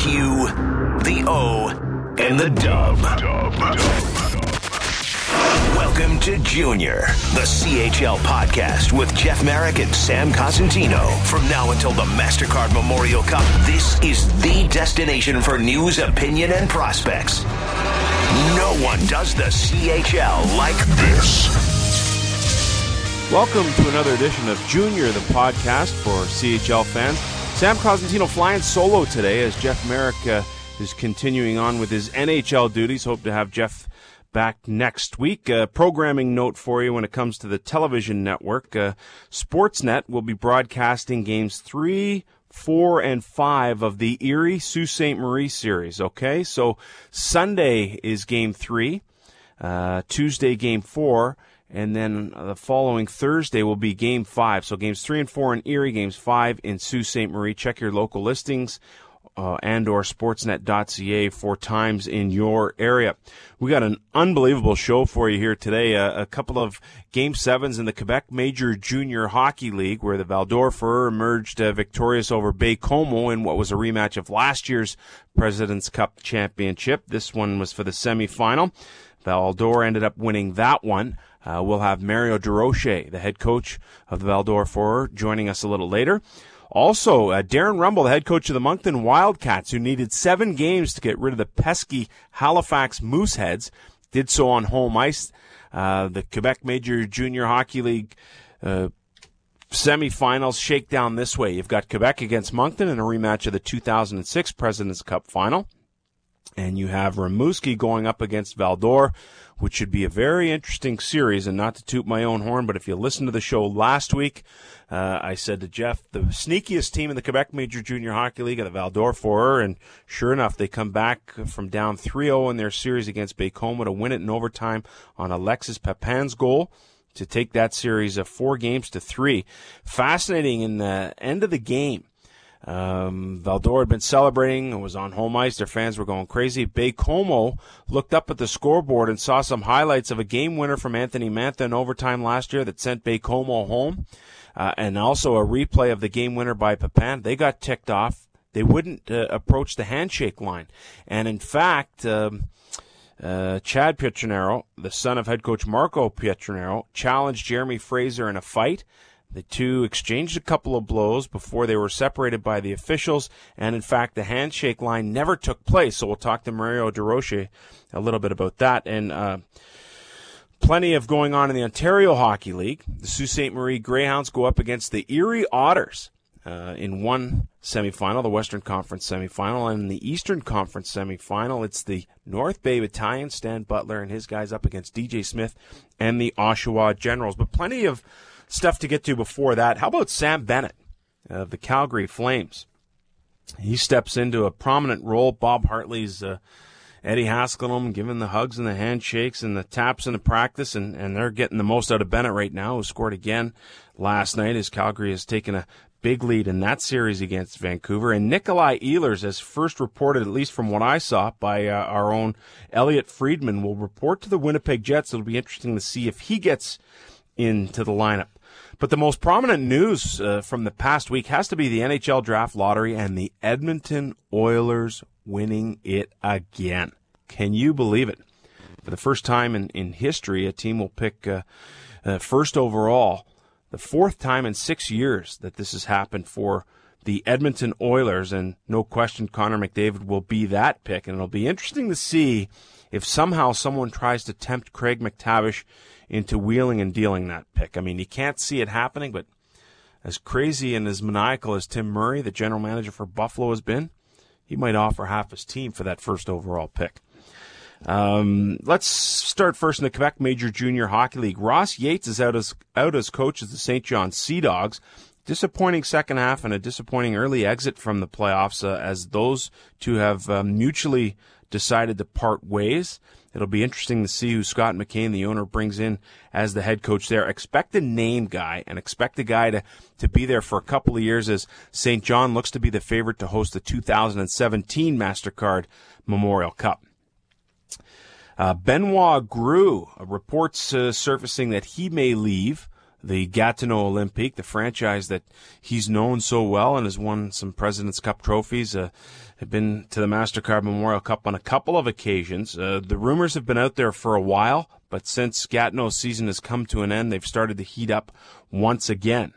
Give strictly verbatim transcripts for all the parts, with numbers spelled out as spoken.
U, the O, and the Dub. Welcome to Junior, the C H L podcast with Jeff Marek and Sam Cosentino. From now until the MasterCard Memorial Cup, this is the destination for news, opinion, and prospects. No one does the C H L like this. Welcome to another edition of Junior, the podcast for C H L fans. Sam Cosentino flying solo today as Jeff Marek uh, is continuing on with his N H L duties. Hope to have Jeff back next week. Uh, programming note for you when it comes to the television network. Uh, Sportsnet will be broadcasting games three, four, and five of the Erie Sault Ste. Marie series. Okay, so Sunday is game three, uh, Tuesday game four, and then the following Thursday will be game five. So games three and four in Erie, games five in Sault Ste. Marie. Check your local listings uh, and or sportsnet dot c a for times in your area. We got an unbelievable show for you here today. Uh, a couple of game sevens in the Quebec Major Junior Hockey League where the Val-d'Or emerged uh, victorious over Baie-Comeau in what was a rematch of last year's President's Cup Championship. This one was for the semifinal. Val-d'Or ended up winning that one. Uh, we'll have Mario Durocher, the head coach of the Val-d'Or, joining us a little later. Also, uh, Darren Rumble, the head coach of the Moncton Wildcats, who needed seven games to get rid of the pesky Halifax Mooseheads, did so on home ice. Uh, the Quebec Major Junior Hockey League uh, semifinals shake down this way. You've got Quebec against Moncton in a rematch of the two thousand six President's Cup final. And you have Rimouski going up against Val-d'Or, which should be a very interesting series. And not to toot my own horn, but if you listened to the show last week, uh, I said to Jeff, the sneakiest team in the Quebec Major Junior Hockey League are the Val-d'Or. And sure enough, they come back from down three oh in their series against Baie-Comeau to win it in overtime on Alexis Papin's goal to take that series of four games to three. Fascinating in the end of the game. Um, Val-d'Or had been celebrating and was on home ice. Their fans were going crazy. Baie-Comeau looked up at the scoreboard and saw some highlights of a game winner from Anthony Mantha in overtime last year that sent Baie-Comeau home, uh, and also a replay of the game winner by Papin. They got ticked off. They wouldn't uh, approach the handshake line. And in fact, um, uh, Chad Pietranero, the son of head coach Marco Pietranero, challenged Jeremy Fraser in a fight. The two exchanged a couple of blows before they were separated by the officials, and in fact, the handshake line never took place. So we'll talk to Mario Durocher a little bit about that. And uh, plenty of going on in the Ontario Hockey League. The Sault Ste. Marie Greyhounds go up against the Erie Otters uh, in one semifinal, the Western Conference semifinal, and in the Eastern Conference semifinal, it's the North Bay Battalion, Stan Butler and his guys up against D J Smith and the Oshawa Generals. But plenty of stuff to get to before that. How about Sam Bennett of the Calgary Flames? He steps into a prominent role. Bob Hartley's uh, Eddie Haskellum giving the hugs and the handshakes and the taps in the practice, and, and they're getting the most out of Bennett right now, who scored again last night as Calgary has taken a big lead in that series against Vancouver. And Nikolai Ehlers, as first reported, at least from what I saw, by uh, our own Elliot Friedman, will report to the Winnipeg Jets. It'll be interesting to see if he gets into the lineup. But the most prominent news uh, from the past week has to be the N H L Draft Lottery and the Edmonton Oilers winning it again. Can you believe it? For the first time in, in history, a team will pick uh, uh, first overall, the fourth time in six years that this has happened for the Edmonton Oilers, and no question Connor McDavid will be that pick. And it'll be interesting to see if somehow someone tries to tempt Craig McTavish into wheeling and dealing that pick. I mean, you can't see it happening, but as crazy and as maniacal as Tim Murray, the general manager for Buffalo, has been, he might offer half his team for that first overall pick. Um, let's start first in the Quebec Major Junior Hockey League. Ross Yates is out as out as coach of the Saint John Sea Dogs. Disappointing second half and a disappointing early exit from the playoffs uh, as those two have uh, mutually decided to part ways. It'll be interesting to see who Scott McCain, the owner, brings in as the head coach there. Expect a name guy and expect a guy to, to be there for a couple of years as Saint John looks to be the favorite to host the two thousand seventeen MasterCard Memorial Cup. Uh, Benoit Gru, uh, reports uh, surfacing that he may leave the Gatineau Olympique, the franchise that he's known so well and has won some President's Cup trophies, uh, have been to the MasterCard Memorial Cup on a couple of occasions. Uh, the rumors have been out there for a while, but since Gatineau's season has come to an end, they've started to heat up once again.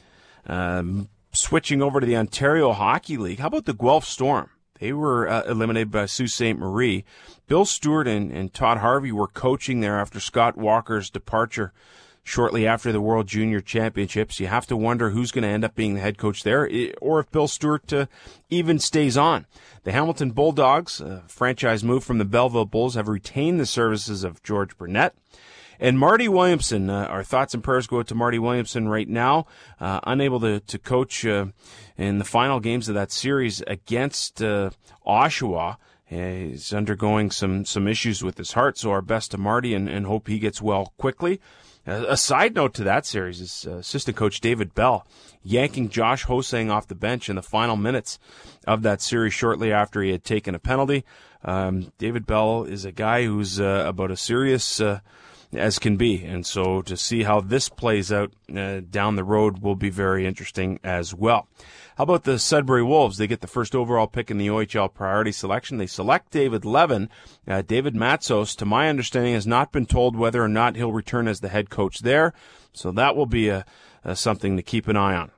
Um, switching over to the Ontario Hockey League, how about the Guelph Storm? They were uh, eliminated by Sault Ste. Marie. Bill Stewart and, and Todd Harvey were coaching there after Scott Walker's departure shortly after the World Junior Championships. You have to wonder who's going to end up being the head coach there, or if Bill Stewart uh, even stays on. The Hamilton Bulldogs, a franchise move from the Belleville Bulls, have retained the services of George Burnett. And Marty Williamson, uh, our thoughts and prayers go out to Marty Williamson right now, uh, unable to, to coach uh, in the final games of that series against uh, Oshawa. He's undergoing some, some issues with his heart, so our best to Marty and, and hope he gets well quickly. Uh, a side note to that series is uh, assistant coach David Bell yanking Josh Hosang off the bench in the final minutes of that series shortly after he had taken a penalty. Um, David Bell is a guy who's uh, about as serious uh, as can be, and so to see how this plays out uh, down the road will be very interesting as well. How about the Sudbury Wolves? They get the first overall pick in the O H L priority selection. They select David Levin. Uh, David Matsos, to my understanding, has not been told whether or not he'll return as the head coach there, so that will be a, a something to keep an eye on.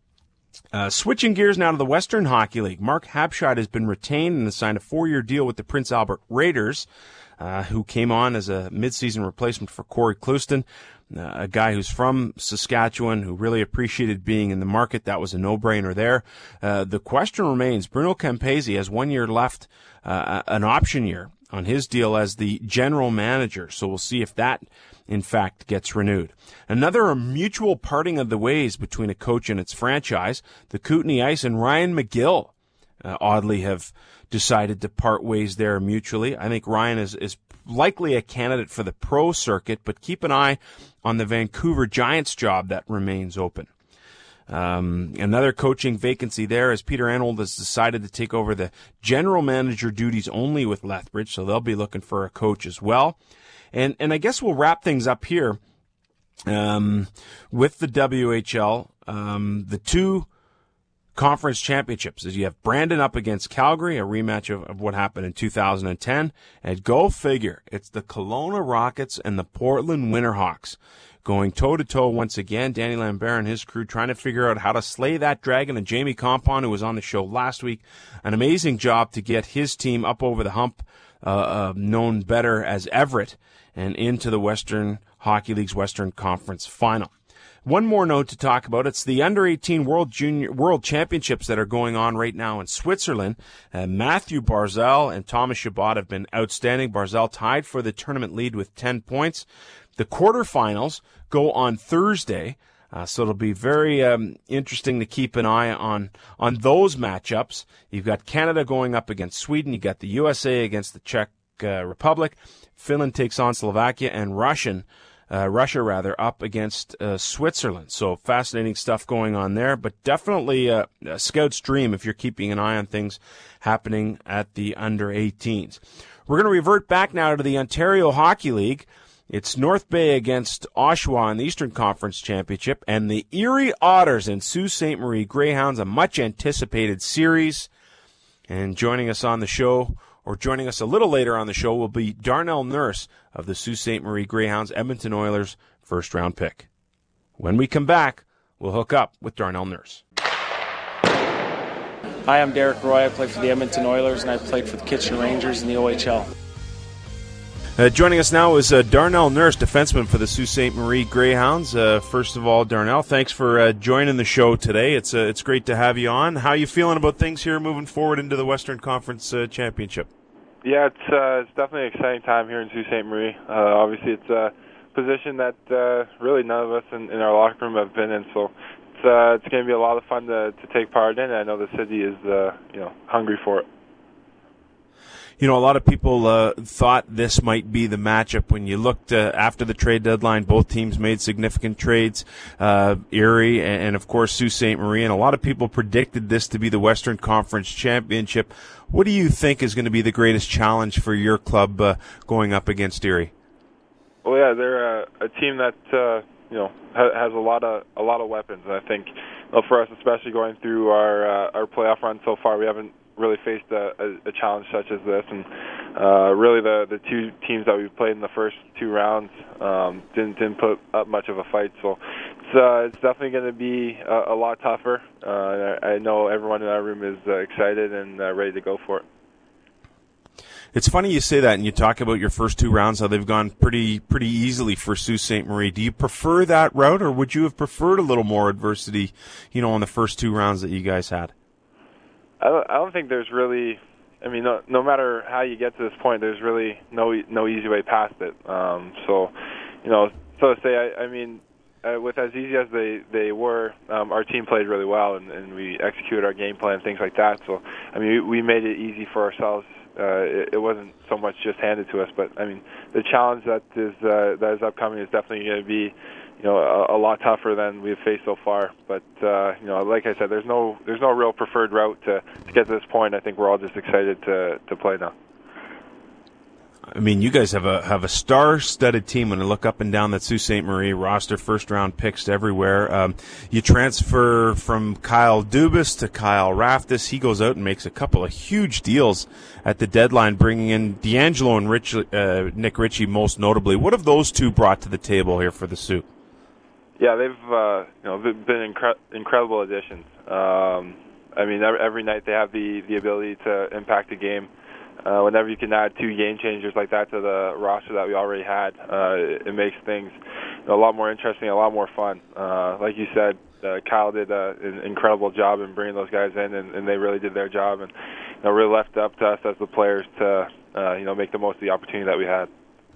Uh, switching gears now to the Western Hockey League. Mark Habscheid has been retained and has signed a four-year deal with the Prince Albert Raiders, uh, who came on as a midseason replacement for Corey Clouston, uh, a guy who's from Saskatchewan who really appreciated being in the market. That was a no-brainer there. Uh, the question remains, Bruno Campese has one year left, uh, an option year on his deal as the general manager, so we'll see if that in fact gets renewed. Another mutual parting of the ways between a coach and its franchise. The Kootenay Ice and Ryan McGill uh, oddly have decided to part ways there mutually. I think Ryan is, is likely a candidate for the pro circuit, but keep an eye on the Vancouver Giants job that remains open. Um, another coaching vacancy there is Peter Arnold has decided to take over the general manager duties only with Lethbridge, so they'll be looking for a coach as well. And and I guess we'll wrap things up here um, with the W H L. Um, the two conference championships, as you have Brandon up against Calgary, a rematch of, of what happened in two thousand ten. And go figure, it's the Kelowna Rockets and the Portland Winterhawks going toe-to-toe once again. Danny Lambert and his crew trying to figure out how to slay that dragon. And Jamie Compon, who was on the show last week, an amazing job to get his team up over the hump, uh, uh, known better as Everett, and into the Western Hockey League's Western Conference Final. One more note to talk about. It's the under eighteen World Junior World Championships that are going on right now in Switzerland. Uh, Matthew Barzal and Thomas Chabot have been outstanding. Barzal tied for the tournament lead with ten points. The quarterfinals go on Thursday, uh, so it'll be very um, interesting to keep an eye on on those matchups. You've got Canada going up against Sweden. You've got the U S A against the Czech uh, Republic. Finland takes on Slovakia, and Russian, uh, Russia rather, up against uh, Switzerland. So fascinating stuff going on there, but definitely uh, a scout's dream if you're keeping an eye on things happening at the under eighteens. We're going to revert back now to the Ontario Hockey League. It's North Bay against Oshawa in the Eastern Conference Championship, and the Erie Otters and Sault Ste. Marie Greyhounds, a much-anticipated series. And joining us on the show, or joining us a little later on the show, will be Darnell Nurse of the Sault Ste. Marie Greyhounds, Edmonton Oilers' first-round pick. When we come back, we'll hook up with Darnell Nurse. Hi, I'm Derek Roy. I play for the Edmonton Oilers, and I played for the Kitchener Rangers in the O H L. Uh, joining us now is uh, Darnell Nurse, defenseman for the Sault Ste. Marie Greyhounds. Uh, first of all, Darnell, thanks for uh, joining the show today. It's uh, it's great to have you on. How are you feeling about things here moving forward into the Western Conference uh, Championship? Yeah, it's uh, it's definitely an exciting time here in Sault Ste. Marie. Uh, obviously, it's a position that uh, really none of us in, in our locker room have been in, so it's uh, it's going to be a lot of fun to, to take part in. And I know the city is uh, you know hungry for it. You know, a lot of people uh, thought this might be the matchup. When you looked uh, after the trade deadline, both teams made significant trades, uh, Erie and, and, of course, Sault Ste. Marie, and a lot of people predicted this to be the Western Conference Championship. What do you think is going to be the greatest challenge for your club uh, going up against Erie? Well, yeah, they're a, a team that uh, you know ha- has a lot of a lot of weapons, and I think you know, for us, especially going through our uh, our playoff run so far, we haven't really faced a, a, a challenge such as this, and uh, really the the two teams that we played in the first two rounds um, didn't didn't put up much of a fight. So it's uh, it's definitely going to be a, a lot tougher. Uh, I, I know everyone in our room is uh, excited and uh, ready to go for it. It's funny you say that, and you talk about your first two rounds, how they've gone pretty pretty easily for Sault Ste. Marie. Do you prefer that route, or would you have preferred a little more adversity, you know, on the first two rounds that you guys had? I don't, I don't think there's really, I mean, no, no matter how you get to this point, there's really no no easy way past it. Um, so, you know, so to say, I, I mean, uh, with as easy as they, they were, um, our team played really well, and, and we executed our game plan, things like that. So, I mean, we, we made it easy for ourselves. Uh, it, it wasn't so much just handed to us, but I mean, the challenge that is uh, that is upcoming is definitely going to be, you know, a, a lot tougher than we've faced so far. But uh, you know, like I said, there's no there's no real preferred route to, to get to this point. I think we're all just excited to to play now. I mean, you guys have a have a star-studded team. When I look up and down that Sault Ste. Marie roster, first-round picks everywhere. Um, you transfer from Kyle Dubas to Kyle Raftis. He goes out and makes a couple of huge deals at the deadline, bringing in D'Angelo and Rich, uh, Nick Ritchie most notably. What have those two brought to the table here for the Sioux? Yeah, they've uh, you know been incre- incredible additions. Um, I mean, every, every night they have the, the ability to impact the game. Uh, whenever you can add two game changers like that to the roster that we already had, uh, it, it makes things you know, a lot more interesting, a lot more fun. Uh, like you said, uh, Kyle did uh, an incredible job in bringing those guys in, and, and they really did their job, and you know, really left it up to us as the players to uh, you know make the most of the opportunity that we had.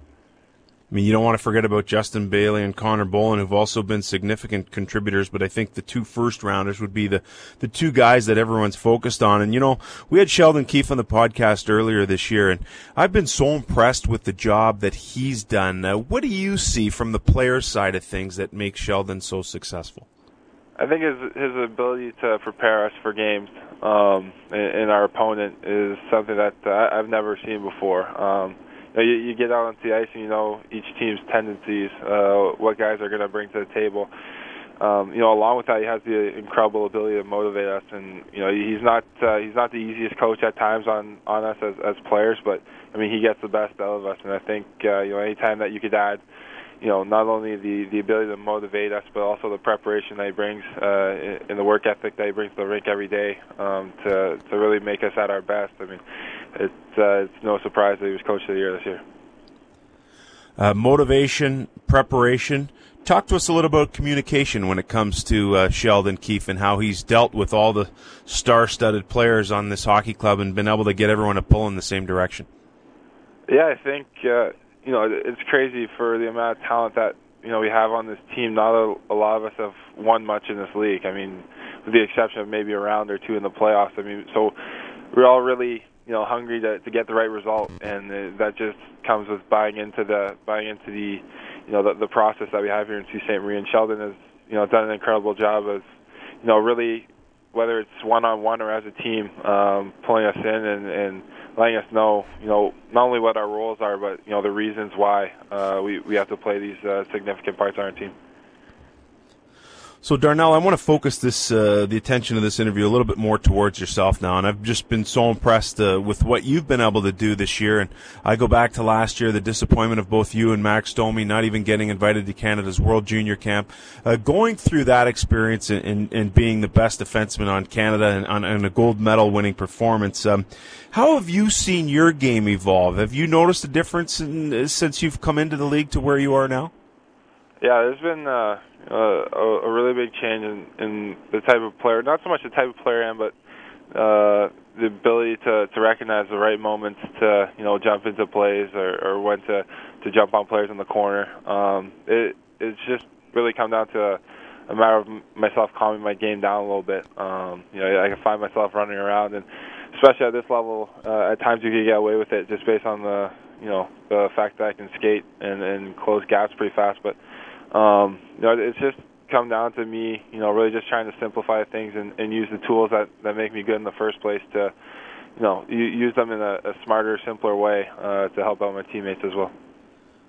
I mean, you don't want to forget about Justin Bailey and Connor Boland, who've also been significant contributors, but I think the two first-rounders would be the, the two guys that everyone's focused on. And, you know, we had Sheldon Keefe on the podcast earlier this year, and I've been so impressed with the job that he's done. Uh, what do you see from the player side of things that makes Sheldon so successful? I think his his ability to prepare us for games um, and, and our opponent is something that uh, I've never seen before. Um You, you get out onto the ice and you know each team's tendencies, uh, what guys are going to bring to the table. Um, you know, along with that, he has the incredible ability to motivate us. And you know, he's not uh, he's not the easiest coach at times on, on us as, as players, but I mean, he gets the best out of us. And I think uh, you know, anytime that you could add, you know, not only the, the ability to motivate us, but also the preparation that he brings uh, and the work ethic that he brings to the rink every day um, to to really make us at our best. I mean, it's uh, it's no surprise that he was Coach of the Year this year. Uh, motivation, preparation. Talk to us a little about communication when it comes to uh, Sheldon Keefe and how he's dealt with all the star-studded players on this hockey club and been able to get everyone to pull in the same direction. Yeah, I think. Uh, You know, it's crazy for the amount of talent that, you know, we have on this team. Not a, a lot of us have won much in this league. I mean, with the exception of maybe a round or two in the playoffs. I mean, so we're all really, you know, hungry to, to get the right result, and uh, that just comes with buying into the buying into the, you know, the, the process that we have here in Sault Ste. Marie. And Sheldon has, you know, done an incredible job of, you know, really, whether it's one-on-one or as a team, um, pulling us in and, and letting us know, you know, not only what our roles are, but, you know, the reasons why uh, we, we have to play these uh, significant parts on our team. So, Darnell, I want to focus this uh, the attention of this interview a little bit more towards yourself now, and I've just been so impressed uh, with what you've been able to do this year. And I go back to last year, the disappointment of both you and Max Domi not even getting invited to Canada's World Junior Camp. Uh, going through that experience and, and, and being the best defenseman on Canada and on, on a gold medal winning performance, um, how have you seen your game evolve? Have you noticed a difference in, since you've come into the league to where you are now? Yeah, there's been uh, a, a really big change in, in the type of player, not so much the type of player I am, but uh, the ability to, to recognize the right moments to, you know, jump into plays or, or when to, to jump on players in the corner. Um, it, it's just really come down to a, a matter of myself calming my game down a little bit. Um, you know, I can find myself running around, and especially at this level, uh, at times you can get away with it just based on the, you know, the fact that I can skate and, and close gaps pretty fast. But Um, you know, it's just come down to me, you know, really just trying to simplify things and, and use the tools that, that make me good in the first place to, you know, use them in a, a smarter, simpler way uh, to help out my teammates as well.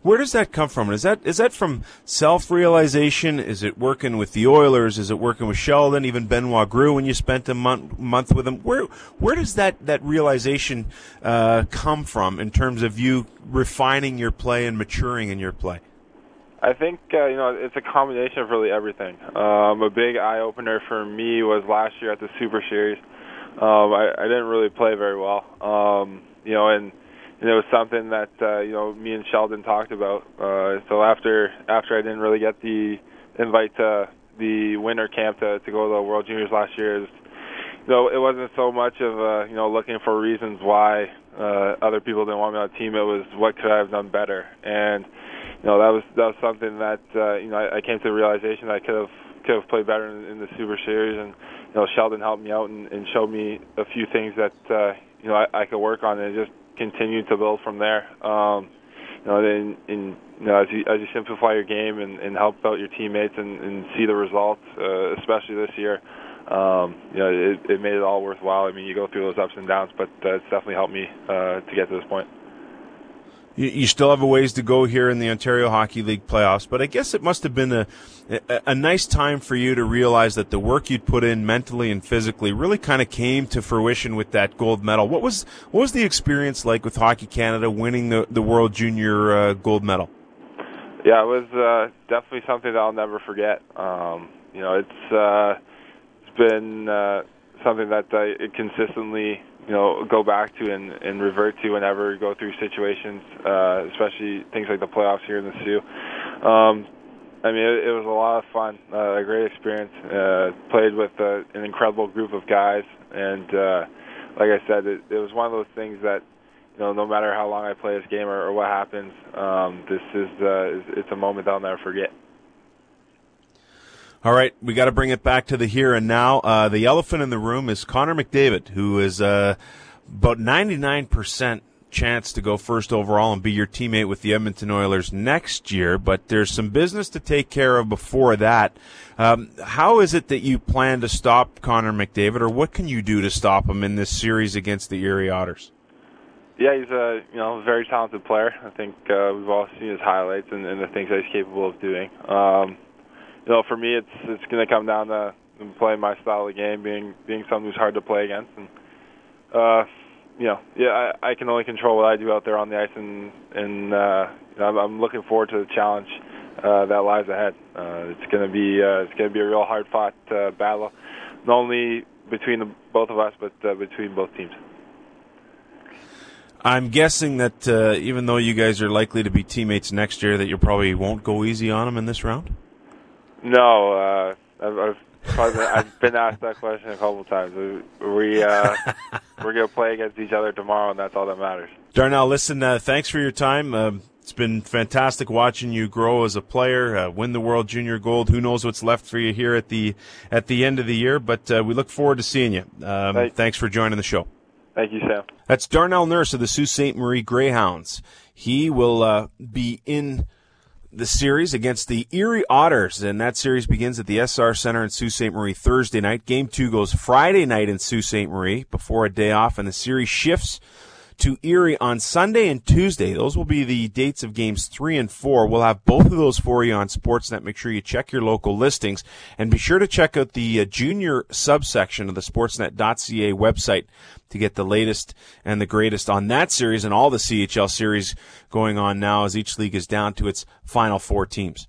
Where does that come from? Is that is that from self-realization? Is it working with the Oilers? Is it working with Sheldon, even Benoit Gros when you spent a month month with him? Where where does that, that realization uh, come from in terms of you refining your play and maturing in your play? I think, uh, you know, it's a combination of really everything. Um, a big eye-opener for me was last year at the Super Series. Um, I, I didn't really play very well, um, you know, and, and it was something that, uh, you know, me and Sheldon talked about. Uh, so after after I didn't really get the invite to the winter camp to, to go to the World Juniors last year, it was, you know, it wasn't so much of, uh, you know, looking for reasons why uh, other people didn't want me on the team. It was what could I have done better. And You know, that was that was something that uh, you know I, I came to the realization that I could have could have played better in, in the Super Series, and you know Sheldon helped me out and, and showed me a few things that uh, you know I, I could work on, and just continued to build from there. Um, you know, then in, you know as you as you simplify your game and, and help out your teammates and, and see the results, uh, especially this year, um, you know it, it made it all worthwhile. I mean, you go through those ups and downs, but uh, it's definitely helped me uh, to get to this point. You still have a ways to go here in the Ontario Hockey League playoffs, but I guess it must have been a, a, a nice time for you to realize that the work you'd put in mentally and physically really kind of came to fruition with that gold medal. What was what was the experience like with Hockey Canada winning the, the World Junior uh, gold medal? Yeah, it was uh, definitely something that I'll never forget. Um, you know, it's uh, it's been uh, something that I consistently you know, go back to and, and revert to whenever we go through situations, uh, especially things like the playoffs here in the Sioux. Um, I mean, it, it was a lot of fun, uh, a great experience. Uh, played with uh, an incredible group of guys, and uh, like I said, it, it was one of those things that, you know, no matter how long I play this game or, or what happens, um, this is, uh, is it's a moment I'll never forget. All right, we got to bring it back to the here and now. Uh, the elephant in the room is Connor McDavid, who is uh, about ninety-nine percent chance to go first overall and be your teammate with the Edmonton Oilers next year, but there's some business to take care of before that. Um, how is it that you plan to stop Connor McDavid, or what can you do to stop him in this series against the Erie Otters? Yeah, he's a you know very talented player. I think uh, we've all seen his highlights and, and the things that he's capable of doing. Um, You know, for me, it's it's going to come down to playing my style of game, being being someone who's hard to play against, and uh, you know, yeah, I, I can only control what I do out there on the ice, and and uh, you know, I'm, I'm looking forward to the challenge uh, that lies ahead. Uh, it's going to be uh, it's going to be a real hard fought uh, battle, not only between the, both of us, but uh, between both teams. I'm guessing that uh, even though you guys are likely to be teammates next year, that you probably won't go easy on him in this round. No, uh, I've, I've, probably, I've been asked that question a couple of times. We, we uh, we're going to play against each other tomorrow, and that's all that matters. Darnell, listen, uh, thanks for your time. Uh, it's been fantastic watching you grow as a player, uh, win the World Junior Gold. Who knows what's left for you here at the at the end of the year, but uh, we look forward to seeing you. Um, Thanks. Thanks for joining the show. Thank you, Sam. That's Darnell Nurse of the Sault Ste. Marie Greyhounds. He will uh, be in the series against the Erie Otters, and that series begins at the S R Center in Sault Ste. Marie Thursday night. Game two goes Friday night in Sault Ste. Marie before a day off, and the series shifts to Erie on Sunday and Tuesday. Those will be the dates of games three and four. We'll have both of those for you on Sportsnet. Make sure you check your local listings, and be sure to check out the uh, junior subsection of the sportsnet dot c a website to get the latest and the greatest on that series and all the C H L series going on now as each league is down to its final four teams.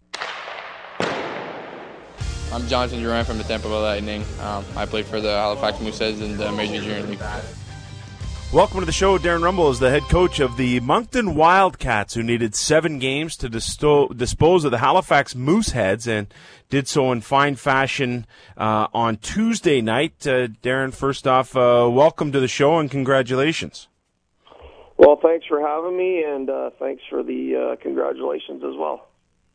I'm Jonathan Duran from the Tampa Bay Lightning. Um, I play for the Halifax Mooseheads in the Major Junior League. Welcome to the show. Darren Rumble is the head coach of the Moncton Wildcats, who needed seven games to disto- dispose of the Halifax Mooseheads, and did so in fine fashion uh, on Tuesday night. Uh, Darren, first off, uh, welcome to the show and congratulations. Well, thanks for having me, and uh, thanks for the uh, congratulations as well.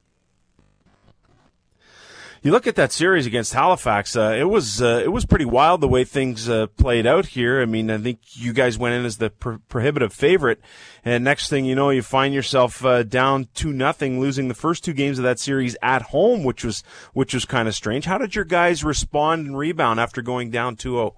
You look at that series against Halifax, uh, it was uh, it was pretty wild the way things uh, played out here. I mean, I think you guys went in as the pro- prohibitive favorite, and next thing you know, you find yourself uh, down two nothing, losing the first two games of that series at home, which was which was kind of strange. How did your guys respond and rebound after going down two oh?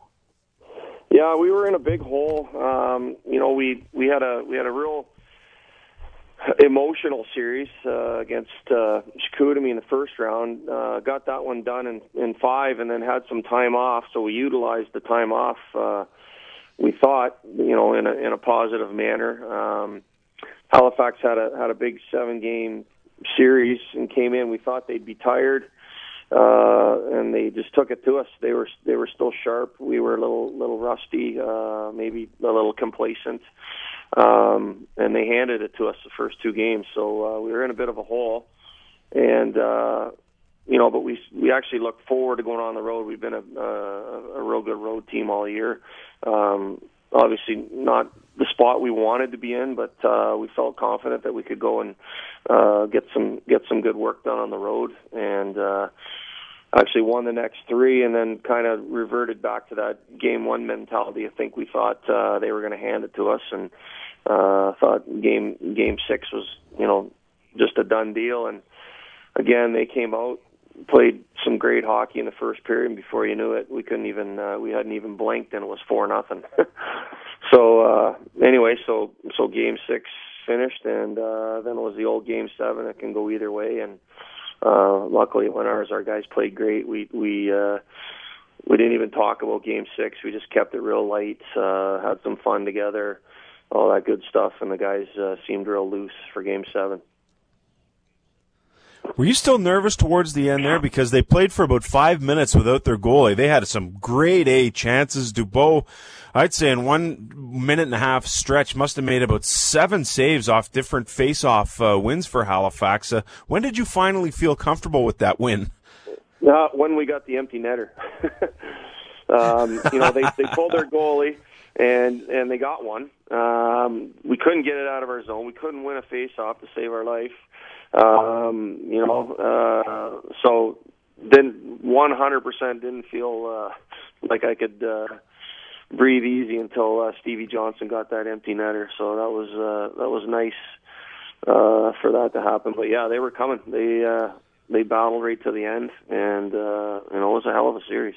Yeah, we were in a big hole. Um, you know, we we had a we had a real emotional series uh, against uh, Chicoutimi in the first round. Uh, got that one done in, in five, and then had some time off. So we utilized the time off. Uh, we thought, you know, in a in a positive manner. Um, Halifax had a had a big seven game series and came in. We thought they'd be tired, uh, and they just took it to us. They were they were still sharp. We were a little little rusty, uh, maybe a little complacent. Um, and they handed it to us the first two games, so uh, we were in a bit of a hole. And uh, you know, but we we actually look forward to going on the road. We've been a, a, a real good road team all year. Um, obviously, not the spot we wanted to be in, but uh, we felt confident that we could go and uh, get some get some good work done on the road. And uh, actually won the next three, and then kind of reverted back to that game one mentality. I think we thought uh, they were going to hand it to us, and uh, thought game game six was, you know, just a done deal. And again, they came out, played some great hockey in the first period, and before you knew it, we couldn't even uh, we hadn't even blinked, and it was four nothing. So uh, anyway, so so game six finished, and uh, then it was the old game seven. It can go either way, and uh, luckily it went ours. Our guys played great. We we uh, we didn't even talk about game six. We just kept it real light, uh, had some fun together, all that good stuff, and the guys uh, seemed real loose for game seven. Were you still nervous towards the end there? Because they played for about five minutes without their goalie. They had some grade A chances. Dubois, I'd say in one minute and a half stretch, must have made about seven saves off different face-off uh, wins for Halifax. Uh, when did you finally feel comfortable with that win? Uh, when we got the empty netter. um, you know, they, they pulled their goalie, and, and they got one. Um, we couldn't get it out of our zone. We couldn't win a face-off to save our life. Um, you know, uh, so then one hundred percent didn't feel uh, like I could uh, breathe easy until uh, Stevie Johnson got that empty netter. So that was uh, that was nice uh, for that to happen. But yeah, they were coming. They uh, they battled right to the end, and uh, you know, it was a hell of a series.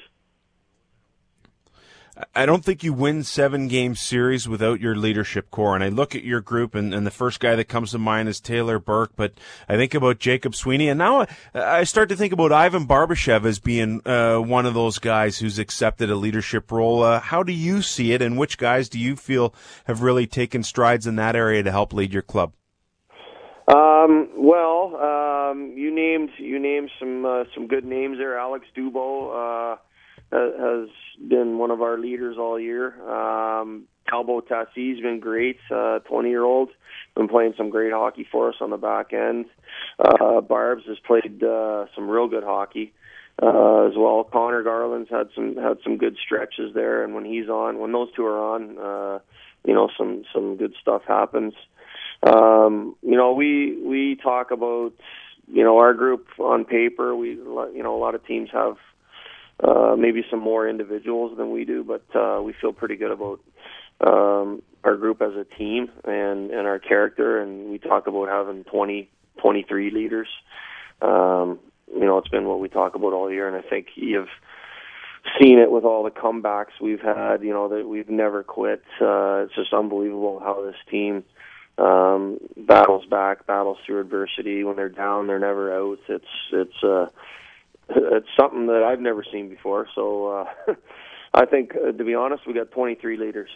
I don't think you win seven-game series without your leadership core. And I look at your group, and, and the first guy that comes to mind is Taylor Burke, but I think about Jacob Sweeney. And now I, I start to think about Ivan Barbashev as being uh, one of those guys who's accepted a leadership role. Uh, how do you see it, and which guys do you feel have really taken strides in that area to help lead your club? Um, well, um, you named you named some uh, some good names there. Alex Dubois uh, has been one of our leaders all year. Um, Talbot Tassi's been great, uh, twenty-year-old, been playing some great hockey for us on the back end. Uh, Barbs has played uh, some real good hockey uh, as well. Connor Garland's had some had some good stretches there, and when he's on, when those two are on, uh, you know, some some good stuff happens. Um, you know, we we talk about, you know, our group on paper. We you know a lot of teams have Uh, maybe some more individuals than we do, but uh, we feel pretty good about um, our group as a team and, and our character. And we talk about having twenty, twenty-three leaders. Um, you know, it's been what we talk about all year, and I think you've seen it with all the comebacks we've had. You know, that we've never quit. Uh, it's just unbelievable how this team um, battles back, battles through adversity. When they're down, they're never out. It's it's. Uh, It's something that I've never seen before. So uh, I think, uh, to be honest, we got twenty-three leaders.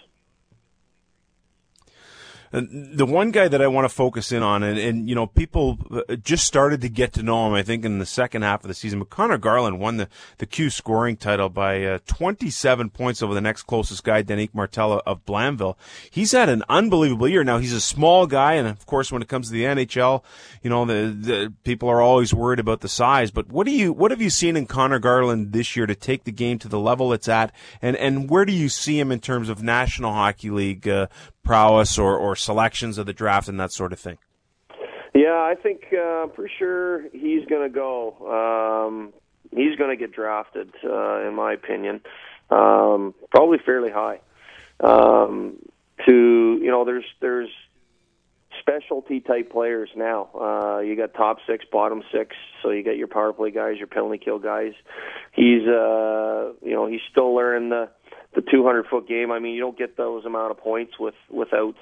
And the one guy that I want to focus in on, and, and, you know, people just started to get to know him, I think, in the second half of the season. But Connor Garland won the, the Q scoring title by uh, twenty-seven points over the next closest guy, Danique Martella of Blanville. He's had an unbelievable year. Now, he's a small guy, and, of course, when it comes to the N H L, you know, the, the people are always worried about the size. But what do you what have you seen in Connor Garland this year to take the game to the level it's at? And, and where do you see him in terms of National Hockey League uh, prowess or, or selections of the draft and that sort of thing? Yeah, I think uh, for sure he's going to go. Um, he's going to get drafted, uh, in my opinion, um, probably fairly high. Um, to you know, there's there's specialty type players now. Uh, you got top six, bottom six, so you got your power play guys, your penalty kill guys. He's uh, you know he's still learning the. the two hundred foot game. I mean, you don't get those amount of points with without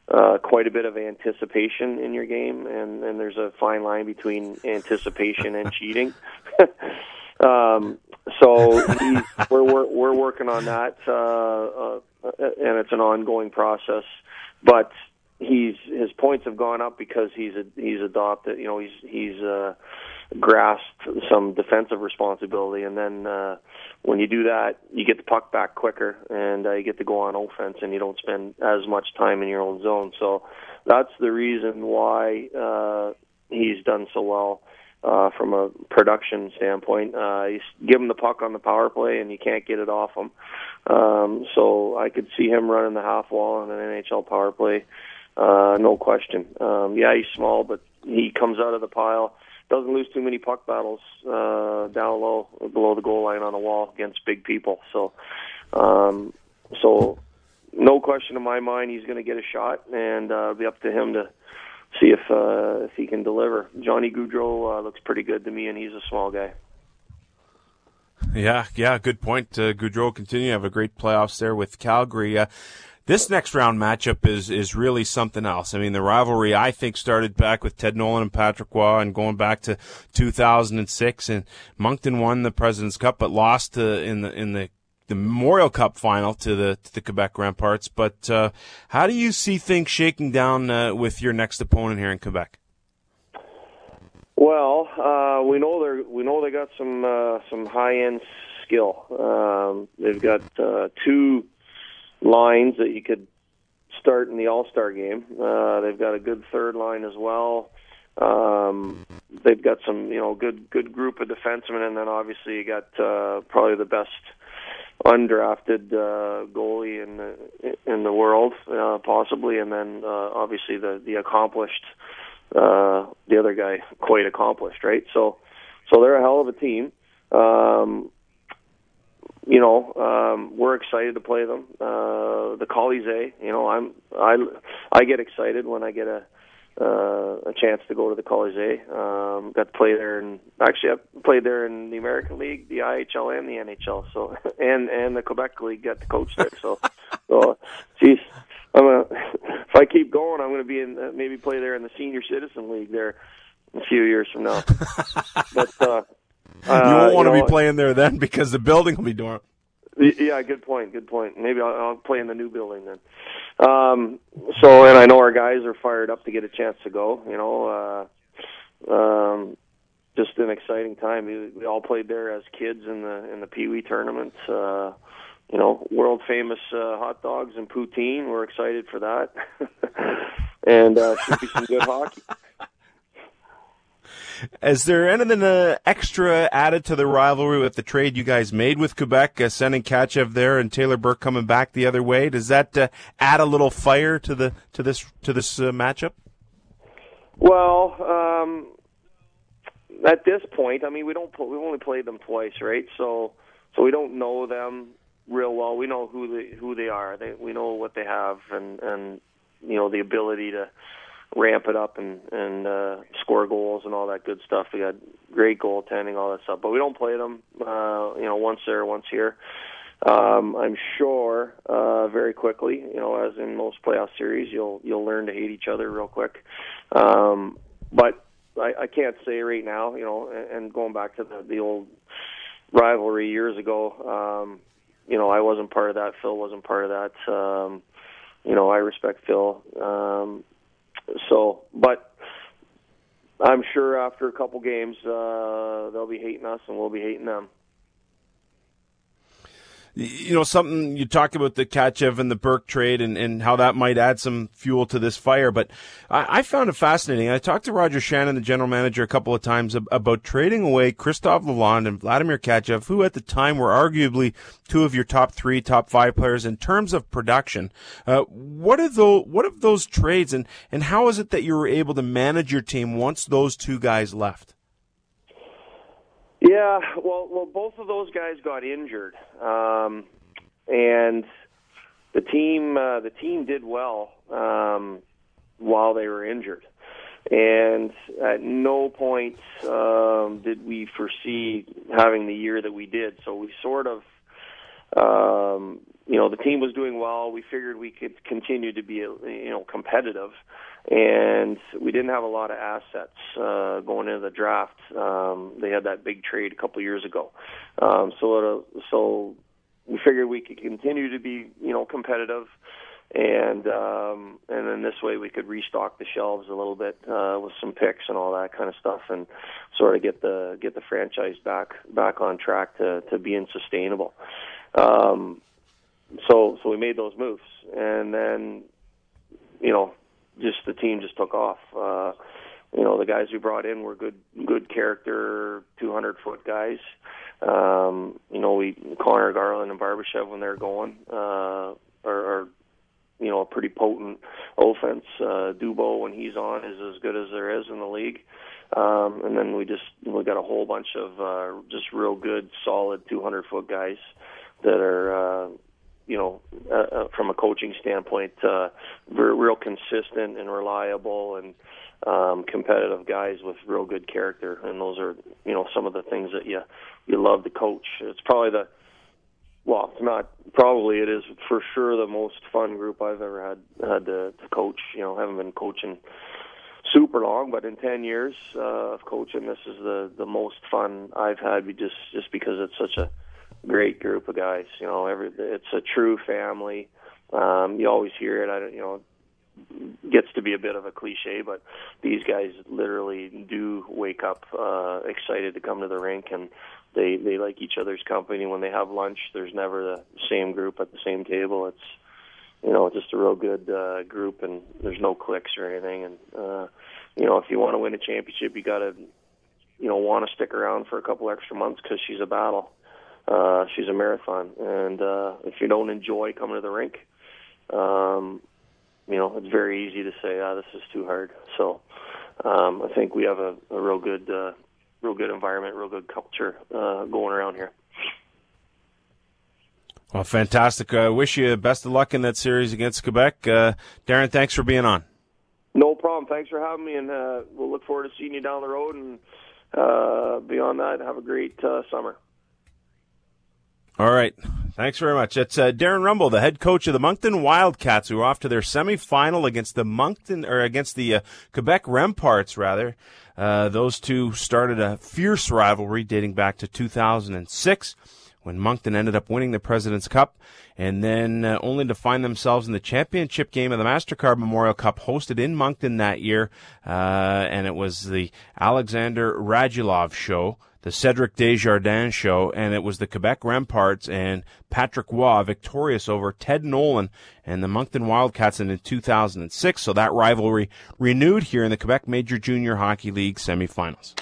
uh, quite a bit of anticipation in your game, and, and there's a fine line between anticipation and cheating. um, so he's, we're, we're we're working on that, uh, uh, and it's an ongoing process. But he's his points have gone up because he's a, he's adopted. You know, he's he's uh, grasped some defensive responsibility, and then uh, when you do that, you get the puck back quicker, and uh, you get to go on offense, and you don't spend as much time in your own zone. So that's the reason why uh, he's done so well. Uh, from a production standpoint, uh, you give him the puck on the power play, and you can't get it off him. Um, so I could see him running the half wall on an N H L power play, uh, no question. Um, yeah, he's small, but he comes out of the pile, doesn't lose too many puck battles uh, down low, below the goal line on the wall against big people. So, um, so no question in my mind, he's going to get a shot, and uh, it'll be up to him to see if uh, if he can deliver. Johnny Gaudreau uh, looks pretty good to me, and he's a small guy. Yeah, yeah, good point. Uh, Gaudreau continue to have a great playoffs there with Calgary. Uh, this next round matchup is is really something else. I mean, the rivalry, I think, started back with Ted Nolan and Patrick Roy and going back to two thousand six. And Moncton won the President's Cup, but lost to, in the in the the Memorial Cup final to the to the Quebec Remparts. But uh, how do you see things shaking down uh, with your next opponent here in Quebec? Well, uh, we know they we know they got some uh, some high end skill. Um, they've got uh, two lines that you could start in the All-Star game. Uh, they've got a good third line as well. Um, they've got some you know good good group of defensemen, and then obviously you got uh, probably the best undrafted uh, goalie in the in the world, uh, possibly, and then uh, obviously the the accomplished uh, the other guy, quite accomplished, right? So, so they're a hell of a team. Um, you know, um, we're excited to play them. Uh, the Colisée, you know, I'm I I get excited when I get a uh, a chance to go to the Colisée. Um, got to play there, and actually I played there in the American League, the I H L, and the N H L. So, and and the Quebec League, got to coach there. So, so, geez, I'm a, if I keep going, I'm going to be in uh, maybe play there in the Senior Citizen League there a few years from now. But uh, you won't want uh, to know, be playing there then because the building will be dormant. Yeah, good point. Good point. Maybe I'll, I'll play in the new building then. Um, so, and I know our guys are fired up to get a chance to go. You know, uh, um, just an exciting time. We, we all played there as kids in the in the Pee Wee tournament. Uh, you know, world famous uh, hot dogs and poutine. We're excited for that, and uh, should be some good hockey. Is there anything uh, extra added to the rivalry with the trade you guys made with Quebec, uh, sending Kachev there and Taylor Burke coming back the other way? Does that uh, add a little fire to the to this to this uh, matchup? Well, um, at this point, I mean, we don't we've only played them twice, right? So so we don't know them real well. We know who they who they are. They, we know what they have, and and you know the ability to ramp it up and and uh, score goals and all that good stuff. We got great goaltending, all that stuff, but we don't play them. Uh, you know, once there, once here. Um, I'm sure uh, very quickly, you know, as in most playoff series, you'll you'll learn to hate each other real quick. Um, but I, I can't say right now, you know, and, and going back to the, the old rivalry years ago, um, you know, I wasn't part of that. Phil wasn't part of that. Um, you know, I respect Phil. Um, So, but I'm sure after a couple games, uh, they'll be hating us and we'll be hating them. You know, something you talk about the Kachev and the Burke trade and, and how that might add some fuel to this fire, but I, I found it fascinating. I talked to Roger Shannon, the general manager, a couple of times ab- about trading away Christophe Lalonde and Vladimir Kachev, who at the time were arguably two of your top three, top five players in terms of production. Uh, what are those, what of those trades, and, and how is it that you were able to manage your team once those two guys left? Yeah, well, well, both of those guys got injured, um, and the team uh, the team did well um, while they were injured, and at no point um, did we foresee having the year that we did. So we sort of um, you know, the team was doing well. We figured we could continue to be, you know, competitive, and we didn't have a lot of assets uh, going into the draft. Um, they had that big trade a couple of years ago, um, so uh, so we figured we could continue to be, you know, competitive. And um, and then this way we could restock the shelves a little bit uh, with some picks and all that kind of stuff, and sort of get the get the franchise back back on track to, to being sustainable. Um, so so we made those moves, and then you know just the team just took off. Uh, you know the guys we brought in were good good character, two hundred foot guys. Um, you know we Connor Garland and Barbashev when they're going uh, are. are you know, a pretty potent offense. Uh, Dubo, when he's on, is as good as there is in the league. Um, and then we just, we got a whole bunch of uh, just real good, solid two hundred foot guys that are, uh, you know, uh, uh, from a coaching standpoint, uh, real, real consistent and reliable and um, competitive guys with real good character. And those are, you know, some of the things that you, you love to coach. It's probably the, Well, it's not. Probably it is for sure the most fun group I've ever had had to, to coach. You know, I haven't been coaching super long, but in ten years uh, of coaching, this is the, the most fun I've had. Just just because it's such a great group of guys. You know, every it's a true family. Um, you always hear it. I don't. You know, gets to be a bit of a cliche, but these guys literally do wake up uh, excited to come to the rink, and they they like each other's company. When they have lunch, there's never the same group at the same table. It's, you know, just a real good uh, group, and there's no cliques or anything. And uh, you know, if you want to win a championship, you got to, you know, want to stick around for a couple extra months, because she's a battle. Uh, she's a marathon, and uh, if you don't enjoy coming to the rink, um, you know, it's very easy to say, ah, this is too hard. So um, I think we have a, a real good, uh, real good environment, real good culture uh, going around here. Well, fantastic. I uh, wish you best of luck in that series against Quebec. Uh, Darren, thanks for being on. No problem. Thanks for having me, and uh, we'll look forward to seeing you down the road. And uh, beyond that, have a great uh, summer. All right. Thanks very much. It's uh, Darren Rumble, the head coach of the Moncton Wildcats, who are off to their semifinal against the Moncton or against the uh, Quebec Remparts, rather. Uh, those two started a fierce rivalry dating back to two thousand six, when Moncton ended up winning the President's Cup, and then uh, only to find themselves in the championship game of the MasterCard Memorial Cup hosted in Moncton that year, uh, and it was the Alexander Radulov show, the Cedric Desjardins show, and it was the Quebec Remparts and Patrick Waugh victorious over Ted Nolan and the Moncton Wildcats in two thousand six, so that rivalry renewed here in the Quebec Major Junior Hockey League semifinals.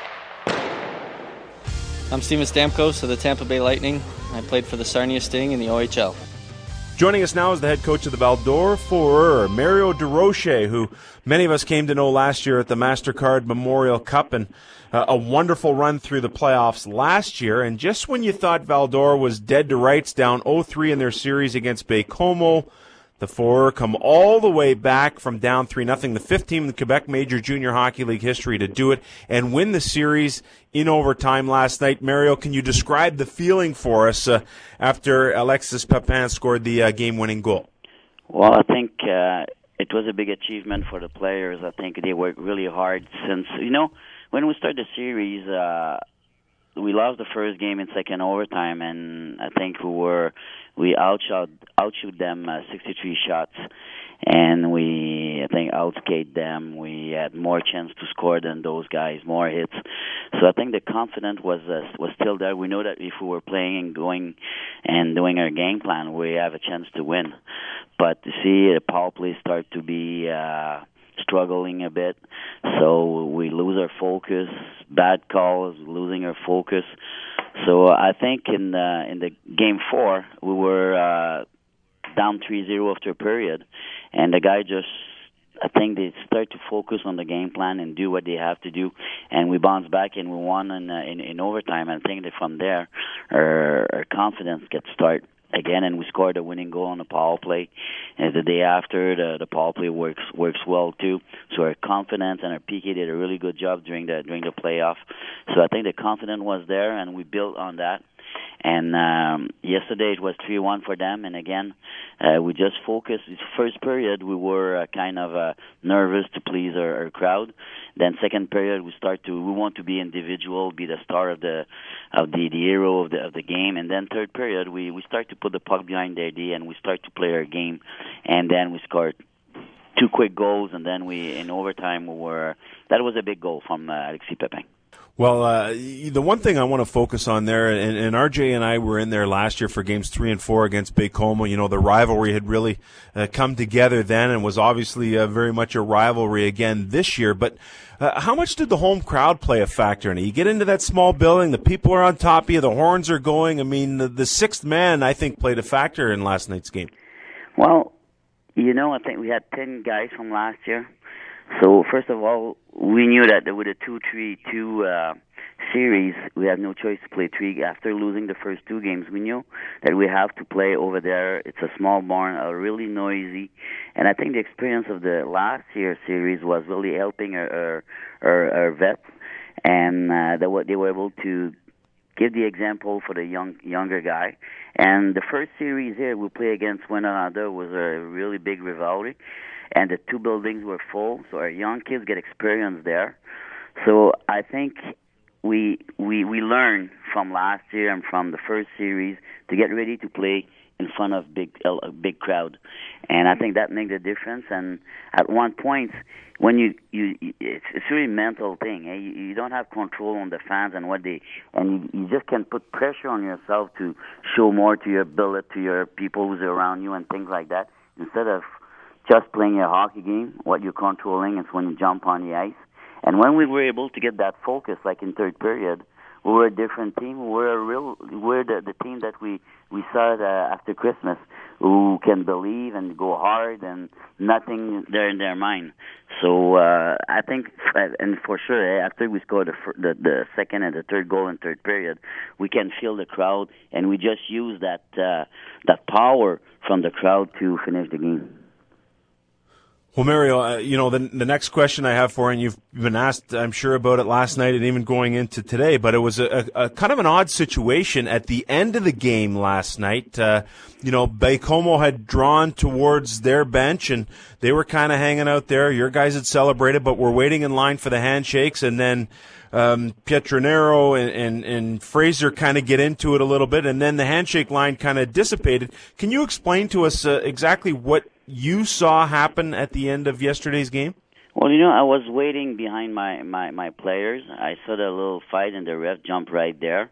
I'm Steven Stamkos of the Tampa Bay Lightning. I played for the Sarnia Sting in the O H L. Joining us now is the head coach of the Val-d'Or Foreurs, Mario Durocher, who many of us came to know last year at the MasterCard Memorial Cup, and uh, a wonderful run through the playoffs last year. And just when you thought Val-d'Or was dead to rights, down oh three in their series against Baie-Comeau, the Foreurs come all the way back from down three nothing, the fifth team in the Quebec Major Junior Hockey League history to do it, and win the series in overtime last night. Mario, can you describe the feeling for us uh, after Alexis Papin scored the uh, game-winning goal? Well, I think uh, it was a big achievement for the players. I think they worked really hard since, you know, when we started the series, uh, we lost the first game in second overtime, and I think we were we outshot outshoot them uh, sixty-three shots, and we I think outskate them. We had more chance to score than those guys, more hits. So I think the confidence was uh, was still there. We know that if we were playing and going and doing our game plan, we have a chance to win. But to see the power play start to be uh, struggling a bit, so we lose our focus, bad calls, losing our focus. So I think in the, in the game four, we were uh, down three zero after a period, and the guy just, I think they start to focus on the game plan and do what they have to do, and we bounced back and we won in, uh, in, in overtime. I think that from there, our, our confidence gets started again, and we scored a winning goal on the power play. And the day after, the, the power play works works well too. So our confidence and our P K did a really good job during the during the playoff. So I think the confidence was there, and we built on that. And um, yesterday it was three one for them. And again, uh, we just focused. First period, we were uh, kind of uh, nervous to please our, our crowd. Then second period, we start to we want to be individual, be the star of the of the, the hero of the of the game. And then third period, we we start to put the puck behind their D and we start to play our game. And then we scored two quick goals. And then we in overtime we were that was a big goal from uh, Alexis Pepin. Well, uh, the one thing I want to focus on there, and, and R J and I were in there last year for games three and four against Baie-Comeau. You know, the rivalry had really uh, come together then and was obviously uh, very much a rivalry again this year. But uh, how much did the home crowd play a factor in it? You get into that small building, the people are on top of you, the horns are going. I mean, the, the sixth man, I think, played a factor in last night's game. Well, you know, I think we had ten guys from last year. So, first of all, we knew that with a two three two uh, series, we had no choice to play three. After losing the first two games, we knew that we have to play over there. It's a small barn, uh, really noisy. And I think the experience of the last year series was really helping our, our, our, our vets. And uh, they, were, they were able to give the example for the young younger guy. And the first series here we play against one another was a really big rivalry. And the two buildings were full, so our young kids get experience there. So I think we we we learned from last year and from the first series to get ready to play in front of big a big crowd, and I think that made the difference. And at one point, when you you it's it's really a mental thing. Eh? You, you don't have control on the fans and what they, and you, you just can put pressure on yourself to show more to your billet, to your people who's around you, and things like that, instead of just playing a hockey game. What you're controlling is when you jump on the ice. And when we were able to get that focus, like in third period, we were a different team. We were a real, we're the, the team that we, we saw uh, after Christmas, who can believe and go hard and nothing there in their mind. So uh, I think, and for sure, after we scored the, the, the second and the third goal in third period, we can feel the crowd, and we just use that uh, that power from the crowd to finish the game. Well, Mario, uh, you know, the, the next question I have for you, and you've been asked, I'm sure, about it last night and even going into today, but it was a, a, a kind of an odd situation at the end of the game last night. Uh, you know, Baie-Comeau had drawn towards their bench, and they were kind of hanging out there. Your guys had celebrated, but were waiting in line for the handshakes, and then um, Pietranero and, and, and Fraser kind of get into it a little bit, and then the handshake line kind of dissipated. Can you explain to us uh, exactly what you saw happen at the end of yesterday's game? Well, you know, I was waiting behind my, my, my players. I saw the little fight, and the ref jumped right there.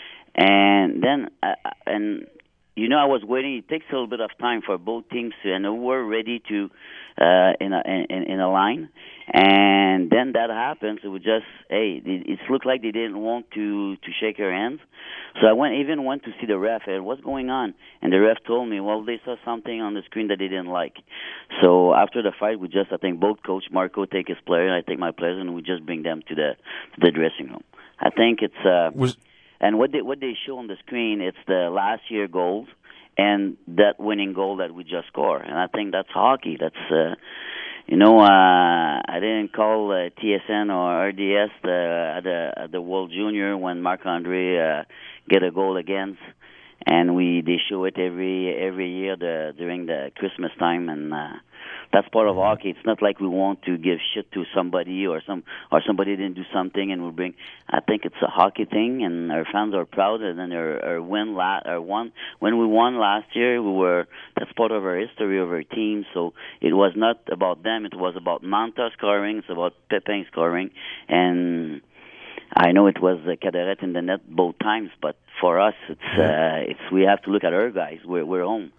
And then, uh, and you know, I was waiting. It takes a little bit of time for both teams to, and we were ready to, uh, in a in, in a line. And then that happens. It was just, hey, it, it looked like they didn't want to, to shake her hands. So I went, even went to see the ref. And what's going on? And the ref told me, well, they saw something on the screen that they didn't like. So after the fight, we just, I think both Coach Marco take his player, and I take my players, and we just bring them to the to the dressing room. I think it's uh, was and what they what they show on the screen, it's the last year goals and that winning goal that we just scored. And I think that's hockey. That's uh, You know, uh, I didn't call uh, T S N or R D S uh, at, the, at the World Junior when Marc-Andre uh, get a goal against, and we they show it every every year the, during the Christmas time, and uh, that's part of hockey. It's not like we want to give shit to somebody or some or somebody didn't do something, and we bring. I think it's a hockey thing, and our fans are proud. And then our, our win la, our one when we won last year, we were that's part of our history of our team. So it was not about them; it was about Manta scoring. It's about Pepin scoring, and I know it was uh, Caderet in the net both times. But for us, it's uh, it's we have to look at our guys. We're we're home.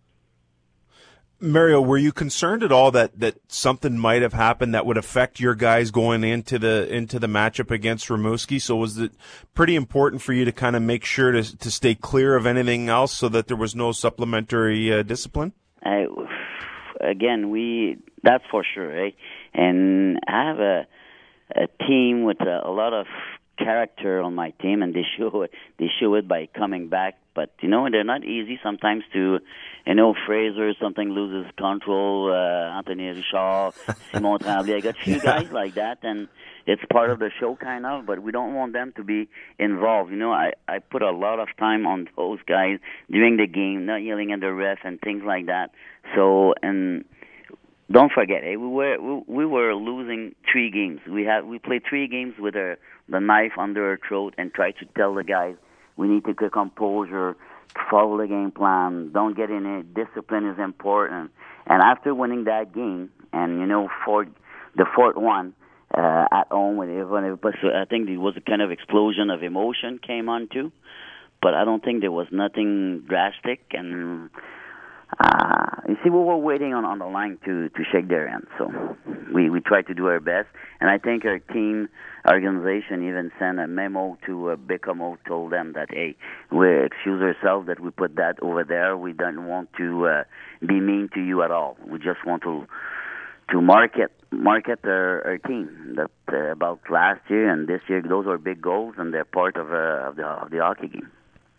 Mario, were you concerned at all that, that something might have happened that would affect your guys going into the into the matchup against Rimouski? So was it pretty important for you to kind of make sure to to stay clear of anything else so that there was no supplementary uh, discipline? I, again, we that's for sure, eh? And I have a a team with a, a lot of character on my team, and they show it. They show it by coming back. But you know, they're not easy sometimes to. You know, Fraser something loses control. Uh, Anthony Richard, Simon Tremblay. I got a few yeah. guys like that, and it's part of the show, kind of. But we don't want them to be involved. You know, I I put a lot of time on those guys during the game, not yelling at the ref and things like that. So and. Don't forget, eh, we were we, we were losing three games. We had we played three games with our, the knife under our throat and tried to tell the guys we need to get composure, follow the game plan, don't get in it. Discipline is important. And after winning that game, and you know, for the fourth one uh, at home with everyone, I think there was a kind of explosion of emotion came on too. But I don't think there was nothing drastic and. Uh, you see, we were waiting on, on the line to, to shake their hand, so we, we tried to do our best. And I think our team, our organization even sent a memo to uh, Bécomo, told them that, hey, we excuse ourselves that we put that over there. We don't want to uh, be mean to you at all. We just want to to market market our, our team that uh, about last year and this year. Those are big goals, and they're part of, uh, of, the, of the hockey game.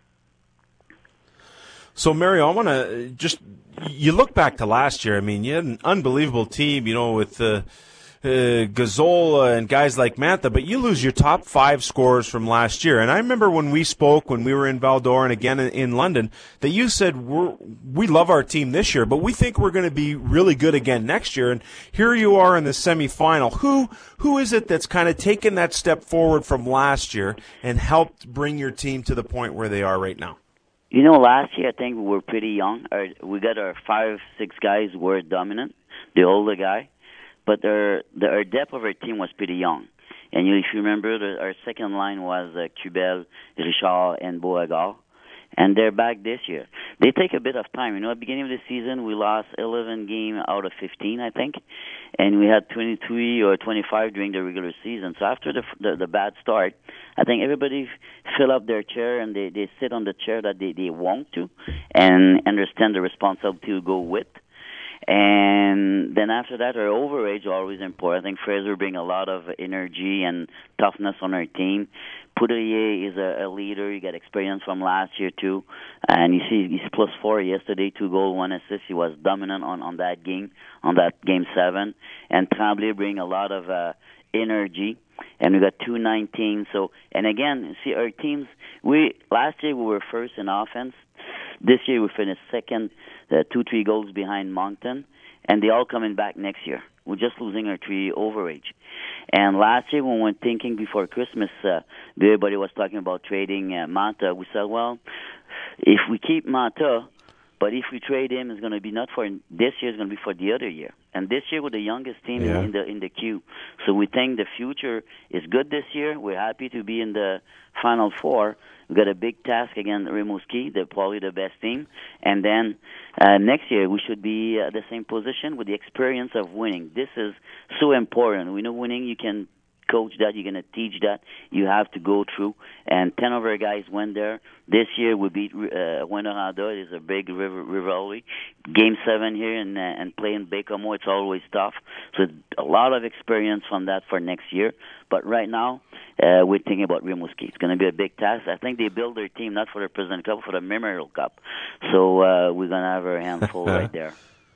So, Mario, I want to just, you look back to last year. I mean, you had an unbelievable team, you know, with uh, uh, Gazzola and guys like Mantha, but you lose your top five scorers from last year. And I remember when we spoke, when we were in Val-d'Or and again in, in London, that you said, we're, we love our team this year, but we think we're going to be really good again next year. And here you are in the semifinal. Who, who is it that's kind of taken that step forward from last year and helped bring your team to the point where they are right now? You know, last year I think we were pretty young. Our, we got our five, six guys were dominant, the older guy, but our the, our depth of our team was pretty young. And you, if you remember, the, our second line was uh, Kubel, Richard, and Beauregard, and they're back this year. They take a bit of time. You know, at the beginning of the season, we lost eleven games out of fifteen, I think, and we had twenty-three or twenty-five during the regular season. So after the the, the bad start, I think everybody fill up their chair and they, they sit on the chair that they, they want to and understand the responsibility to go with. And then after that, our overage is always important. I think Fraser brings a lot of energy and toughness on our team. Poudrier is a, a leader. He got experience from last year, too. And you see, he's plus four yesterday, two goals, one assist. He was dominant on, on that game, on that game seven. And Tremblay brings a lot of uh, energy. And we got two nineteen. So, and again, see, our teams, we last year we were first in offense. This year we finished second, uh, two, three goals behind Moncton. And they all coming back next year. We're just losing our three overage. And last year when we were thinking before Christmas, uh, everybody was talking about trading uh, Mantha. We said, well, if we keep Mantha, but if we trade him, it's going to be not for this year, it's going to be for the other year. And this year we're the youngest team yeah. in the in the queue. So we think the future is good this year. We're happy to be in the Final Four. We've got a big task against Rimouski. They're probably the best team. And then uh, next year we should be at the same position with the experience of winning. This is so important. We know winning, you can coach that, you're going to teach that, you have to go through. And ten of our guys went there. This year we beat uh, Rouyn-Noranda. It is a big rivalry. Game seven here and, uh, and playing Bécomo, it's always tough. So a lot of experience from that for next year. But right now, uh, we're thinking about Rimouski. It's going to be a big task. I think they build their team not for the President Cup, but for the Memorial Cup. So uh, we're going to have our hands full right there.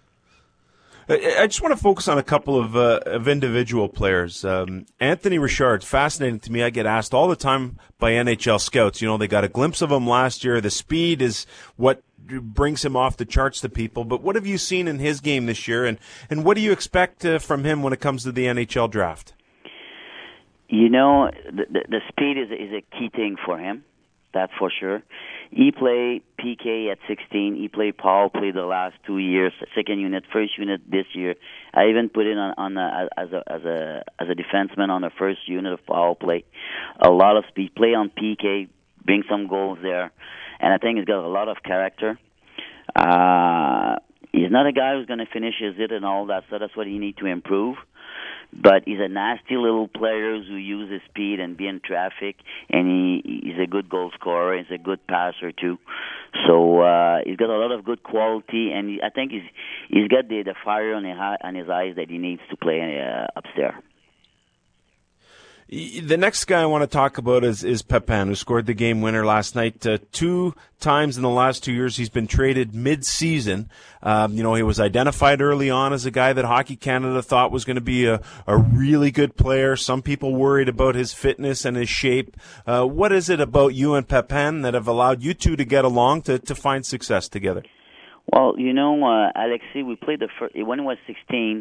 I just want to focus on a couple of uh, of individual players. Um, Anthony Richard, fascinating to me. I get asked all the time by N H L scouts. You know, they got a glimpse of him last year. The speed is what brings him off the charts to people. But what have you seen in his game this year, and, and what do you expect uh, from him when it comes to the N H L draft? You know, the, the, the speed is, is a key thing for him. That's for sure. He played P K at sixteen. He played Paul play the last two years, second unit, first unit this year. I even put it on, on a, as a as a as a defenseman on the first unit of Paul play. A lot of speed. Play on P K, bring some goals there, and I think he's got a lot of character. Uh, he's not a guy who's going to finish his it and all that, so that's what he needs to improve. But he's a nasty little player who uses his speed and be in traffic, and he, he's a good goal scorer. He's a good passer, too. So uh, he's got a lot of good quality, and he, I think he's he's got the, the fire on his, on his eyes that he needs to play uh, upstairs. The next guy I want to talk about is, is Pepin, who scored the game winner last night. Uh, two times in the last two years he's been traded mid-season. Um, you know, he was identified early on as a guy that Hockey Canada thought was going to be a, a really good player. Some people worried about his fitness and his shape. Uh, what is it about you and Pepin that have allowed you two to get along to, to find success together? Well, you know, uh, Alexis, we played the first, when he was sixteen,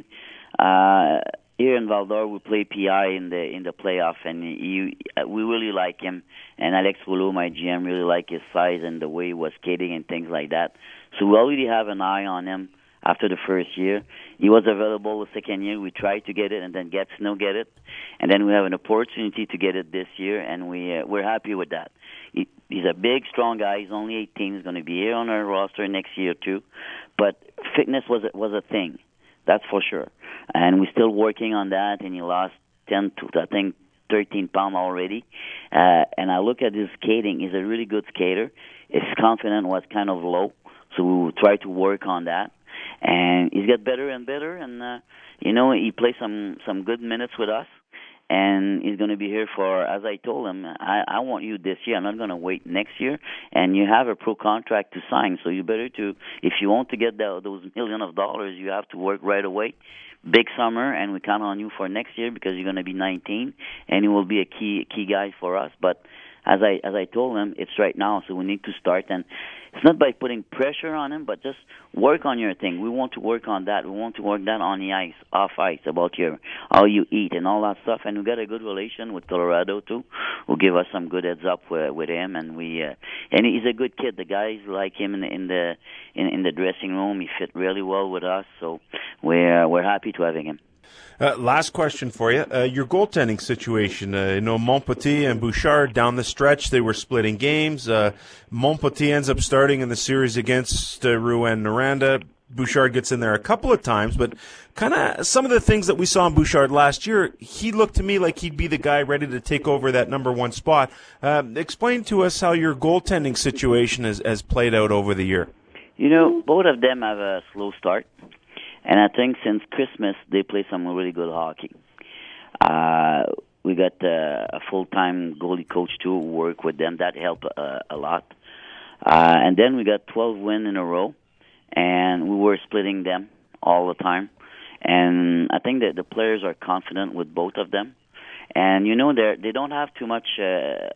uh, here in Val-d'Or, we play P I in the in the playoff, and he, we really like him. And Alex Rouleau, my G M, really like his size and the way he was skating and things like that. So we already have an eye on him after the first year. He was available the second year. We tried to get it, and then Gatineau get it. And then we have an opportunity to get it this year, and we, uh, we're happy with that. He, he's a big, strong guy. He's only eighteen. He's going to be here on our roster next year, too. But fitness was a, was a thing. That's for sure. And we're still working on that, and he lost ten to, I think, thirteen pounds already. Uh, and I look at his skating. He's a really good skater. His confidence was kind of low, so we will try to work on that. And he's got better and better, and, uh, you know, he plays some, some good minutes with us. And he's going to be here for, as I told him, I, I want you this year. I'm not going to wait next year. And you have a pro contract to sign, so you better to, if you want to get the, those million of dollars, you have to work right away. Big summer, and we count on you for next year because you're going to be nineteen, and you will be a key key guy for us. But as I as I told him, it's right now, so we need to start. And it's not by putting pressure on him, but just work on your thing. We want to work on that. We want to work that on the ice, off ice, about your how you eat and all that stuff. And we got a good relation with Colorado too, who give us some good heads up with, with him. And we uh, and he's a good kid. The guys like him in the in the in, in the dressing room. He fit really well with us, so we're we're happy to having him. Uh, last question for you. Uh, your goaltending situation. Uh, you know, Montpetit and Bouchard down the stretch, they were splitting games. Uh, Montpetit ends up starting in the series against uh, Rouen-Noranda. Bouchard gets in there a couple of times, but kind of some of the things that we saw in Bouchard last year, he looked to me like he'd be the guy ready to take over that number one spot. Uh, explain to us how your goaltending situation has, has played out over the year. You know, both of them have a slow start. And I think since Christmas, they play some really good hockey. Uh, we got uh, a full-time goalie coach, too, who work with them. That helped uh, a lot. Uh, and then we got twelve wins in a row, and we were splitting them all the time. And I think that the players are confident with both of them. And, you know, they they don't have too much uh,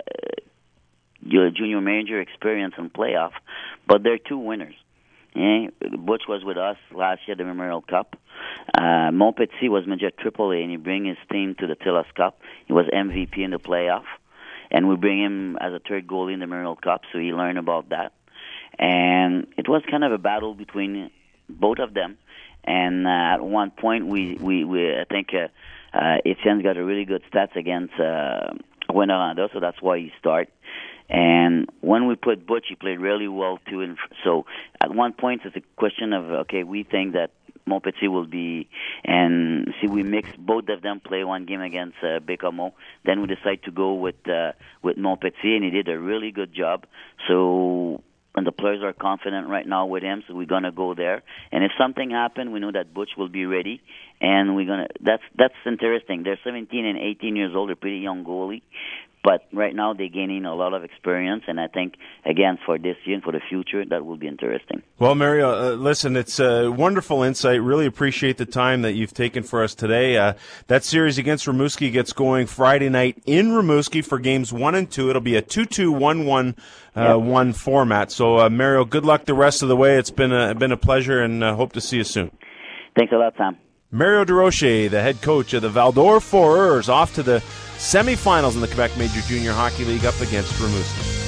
junior major experience in playoff, but they're two winners. Yeah, Butch was with us last year at the Memorial Cup. Uh, Montpetit was major triple A, and he bring his team to the Tillas Cup. He was M V P in the playoff, and we bring him as a third goalie in the Memorial Cup, so he learned about that. And it was kind of a battle between both of them. And uh, at one point, we, we, we I think uh, uh, Etienne's got a really good stats against uh, Rouen-Noranda, so that's why he started. And when we put Butch, he played really well, too. And so at one point, it's a question of, okay, we think that Montpetit will be, and see, we mix both of them play one game against uh, Bécomo. Then we decide to go with uh, with Montpetit, and he did a really good job. So, and the players are confident right now with him, so we're going to go there. And if something happens, we know that Butch will be ready, and we're going to, that's, that's interesting. They're seventeen and eighteen years old, they're pretty young goalie. But right now they're gaining a lot of experience, and I think, again, for this year and for the future, that will be interesting. Well, Mario, uh, listen, it's a wonderful insight. Really appreciate the time that you've taken for us today. Uh, that series against Rimouski gets going Friday night in Rimouski for games one and two. It'll be a two two, one one, uh, yep. one format. So, uh, Mario, good luck the rest of the way. It's been a, been a pleasure, and uh, hope to see you soon. Thanks a lot, Sam. Mario Durocher, the head coach of the Val-d'Or Foreurs, off to the semifinals in the Quebec Major Junior Hockey League up against Rimouski.